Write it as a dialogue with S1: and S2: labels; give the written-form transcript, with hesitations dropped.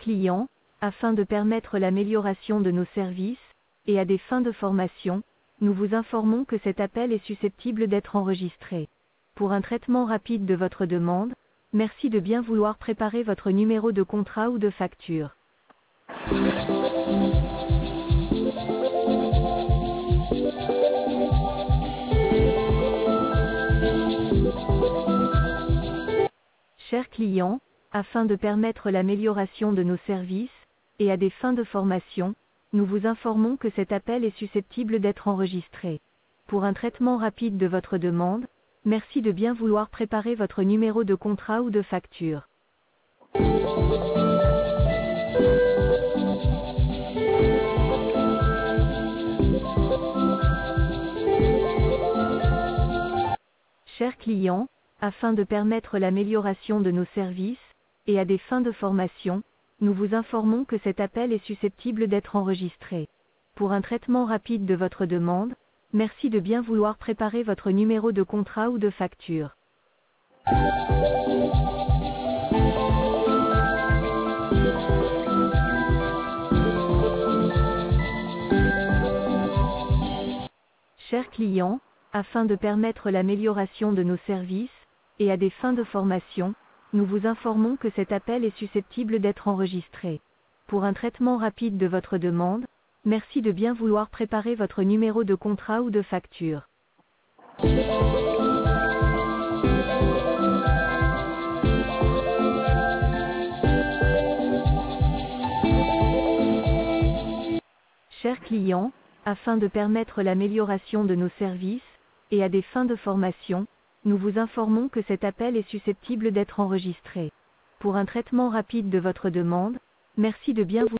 S1: client, afin de permettre l'amélioration de nos services, et à des fins de formation, nous vous informons que cet appel est susceptible d'être enregistré. Pour un traitement rapide de votre demande, merci de bien vouloir préparer votre numéro de contrat ou de facture. Chers clients, afin de permettre l'amélioration de nos services, et à des fins de formation, nous vous informons que cet appel est susceptible d'être enregistré. Pour un traitement rapide de votre demande, merci de bien vouloir préparer votre numéro de contrat ou de facture. Chers clients, afin de permettre l'amélioration de nos services, et à des fins de formation, nous vous informons que cet appel est susceptible d'être enregistré. Pour un traitement rapide de votre demande, merci de bien vouloir préparer votre numéro de contrat ou de facture. Chers clients, afin de permettre l'amélioration de nos services, et à des fins de formation, nous vous informons que cet appel est susceptible d'être enregistré. Pour un traitement rapide de votre demande, merci de bien vouloir préparer votre numéro de contrat ou de facture. Chers clients, afin de permettre l'amélioration de nos services, et à des fins de formation, nous vous informons que cet appel est susceptible d'être enregistré. Pour un traitement rapide de votre demande, merci de bien vouloir